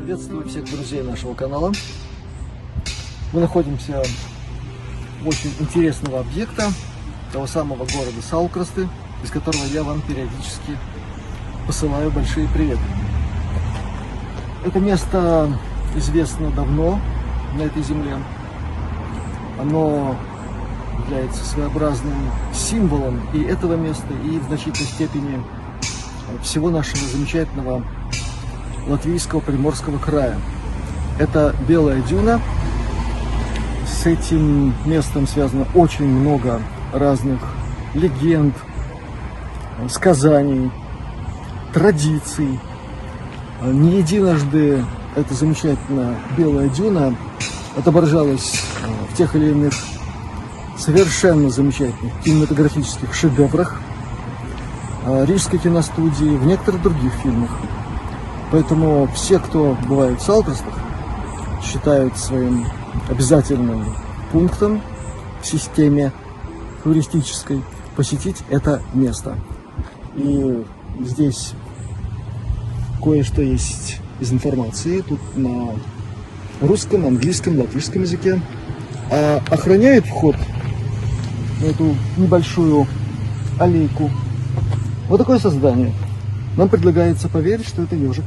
Приветствую всех друзей нашего канала. Мы находимся в очень интересного объекта, того самого города Салкрасты, из которого я вам периодически посылаю большие приветы. Это место известно давно на этой земле. Оно является своеобразным символом и этого места, и в значительной степени всего нашего замечательного латвийского Приморского края. Это Белая дюна. С этим местом связано очень много разных легенд, сказаний, традиций. Не единожды эта замечательная Белая дюна отображалась в тех или иных совершенно замечательных кинематографических шедеврах Рижской киностудии, в некоторых других фильмах. Поэтому все, кто бывает в Салкрастах, считают своим обязательным пунктом в системе туристической посетить это место. И здесь кое-что есть из информации. Тут на русском, английском, латышском языке. А охраняет вход на эту небольшую аллейку вот такое создание. Нам предлагается поверить, что это ежик.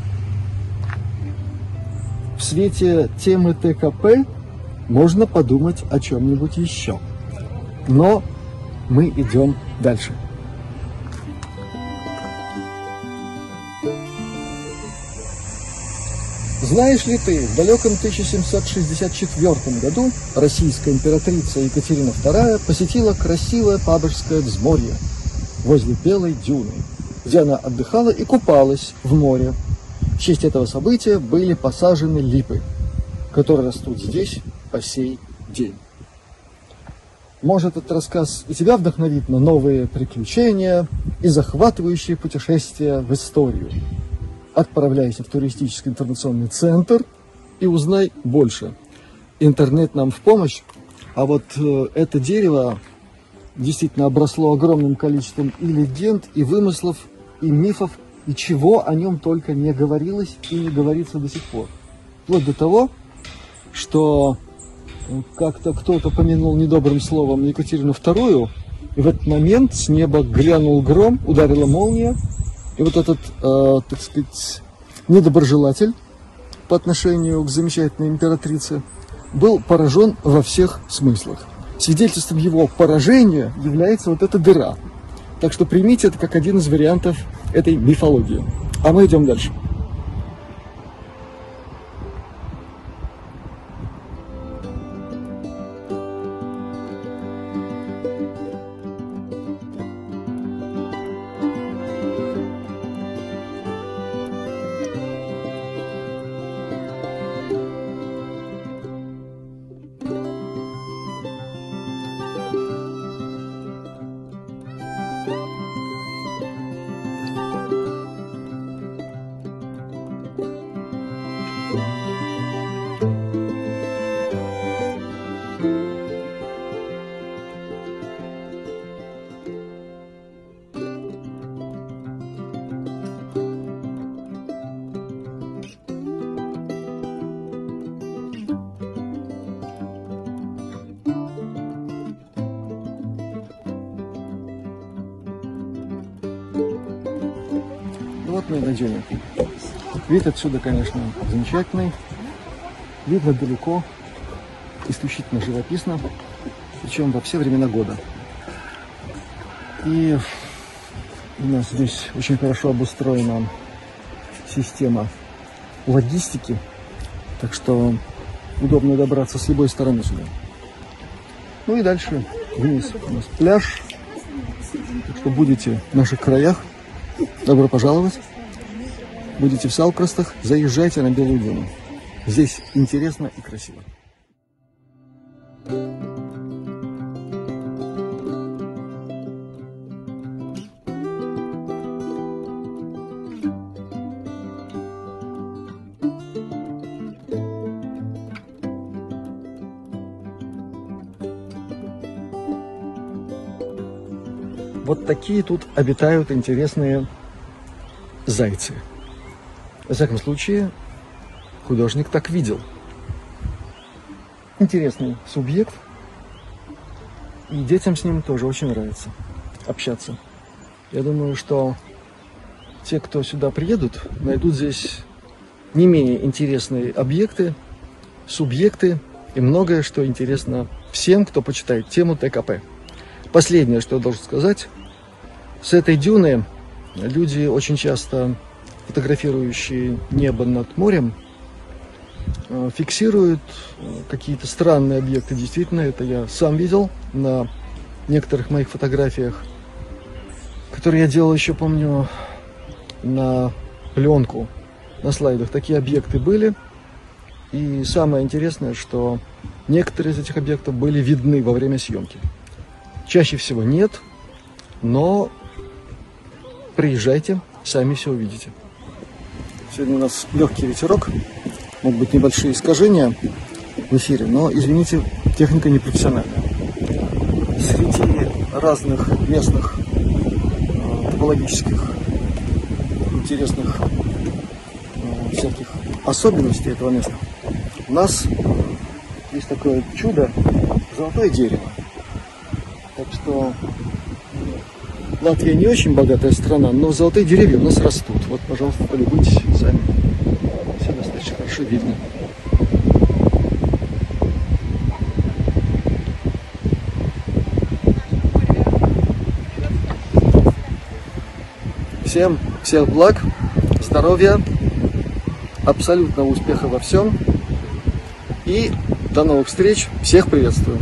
В свете темы ТКП можно подумать о чем-нибудь еще. Но мы идем дальше. Знаешь ли ты, в далеком 1764 году российская императрица Екатерина II посетила красивое Пабежское взморье возле Белой дюны, где она отдыхала и купалась в море. В честь этого события были посажены липы, которые растут здесь по сей день. Может, этот рассказ и тебя вдохновит на новые приключения и захватывающие путешествия в историю. Отправляйся в туристический информационный центр и узнай больше. Интернет нам в помощь, а вот это дерево действительно обросло огромным количеством и легенд, и вымыслов, и мифов, и чего о нем только не говорилось и не говорится до сих пор. Вплоть до того, что как-то кто-то помянул недобрым словом Екатерину II, и в этот момент с неба глянул гром, ударила молния, и вот этот, так сказать, недоброжелатель по отношению к замечательной императрице был поражен во всех смыслах. Свидетельством его поражения является вот эта дыра. Так что примите это как один из вариантов этой мифологии. А мы идем дальше. Вот мы на дюне. Вид отсюда, конечно, замечательный. Видно далеко, исключительно живописно, причем во все времена года. И у нас здесь очень хорошо обустроена система логистики, так что удобно добраться с любой стороны сюда. Ну и дальше вниз у нас пляж. Так что будете в наших краях, добро пожаловать. Будете в Салкрастах, заезжайте на Белую дюну. Здесь интересно и красиво. Вот такие тут обитают интересные зайцы. Во всяком случае, художник так видел. Интересный субъект, и детям с ним тоже очень нравится общаться. Я думаю, что те, кто сюда приедут, найдут здесь не менее интересные объекты, субъекты и многое, что интересно всем, кто почитает тему ТКП. Последнее, что я должен сказать, с этой дюны люди, очень часто фотографирующие небо над морем, фиксируют какие-то странные объекты. Действительно, это я сам видел на некоторых моих фотографиях, которые я делал еще, помню, на пленку, на слайдах. Такие объекты были. И самое интересное, что некоторые из этих объектов были видны во время съемки. Чаще всего нет, но приезжайте, сами все увидите. Сегодня у нас легкий ветерок, могут быть небольшие искажения в эфире, но, извините, техника непрофессиональная. Среди разных местных топологических интересных всяких особенностей этого места у нас есть такое чудо — золотое дерево. Так что Латвия не очень богатая страна, но золотые деревья у нас растут. Вот, пожалуйста, полюбуйтесь сами. Все достаточно хорошо видно. Всем всех благ, здоровья, абсолютного успеха во всем. И до новых встреч. Всех приветствую.